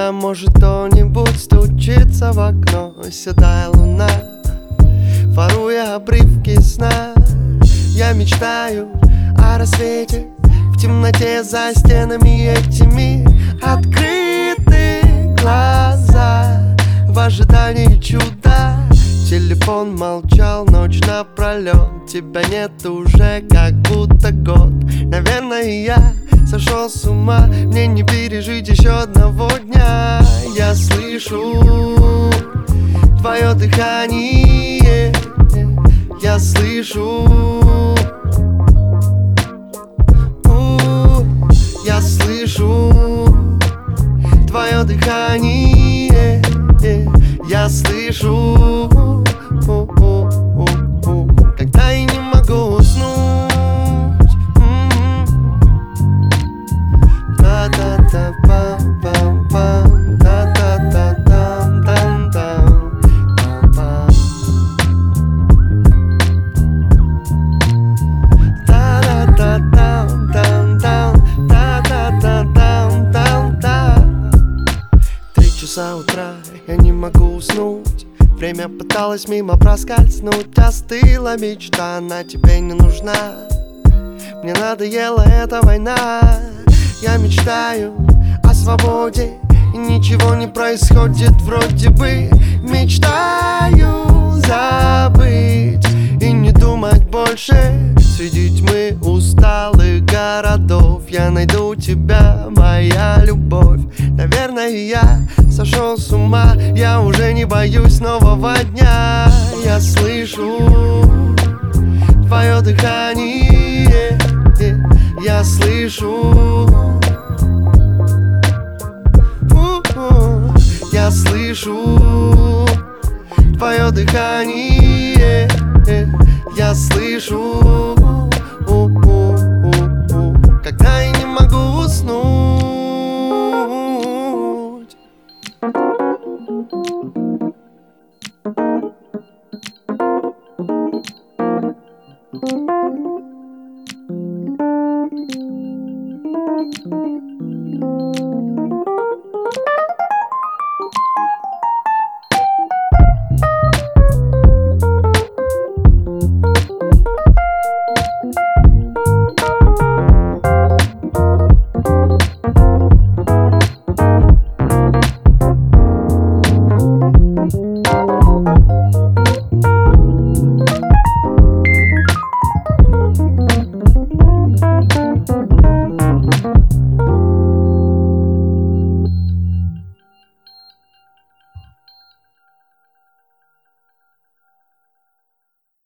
Когда может кто-нибудь стучится в окно, седая луна, воруя обрывки сна. Я мечтаю о рассвете в темноте за стенами этими. Открыты глаза в ожидании чуда. Телефон молчал ночь напролет. Тебя нет уже как будто год. Наверное, я сошел с ума. Мне не пережить еще одного дня. Я слышу твое дыхание. Я слышу. Я слышу твое дыхание. Я слышу. Когда я не могу уснуть. Та-та-та-пам-пам-пам, та-та-та-там-там-там, пам-пам. Та-та-та-там-там-там, та-та-та-там-там-там. 3 часа утра, я не могу уснуть. Время пыталось мимо проскользнуть. Остыла мечта, она тебе не нужна. Мне надоела эта война. Я мечтаю о свободе, и ничего не происходит вроде бы. Мечтаю забыть и не думать больше. Среди тьмы усталых городов я найду тебя, моя любовь. Наверное, я сошел с ума. Я уже не боюсь нового дня. Я слышу твое дыхание. Я слышу. Я слышу твое дыхание. Я слышу. Когда я не могу уснуть.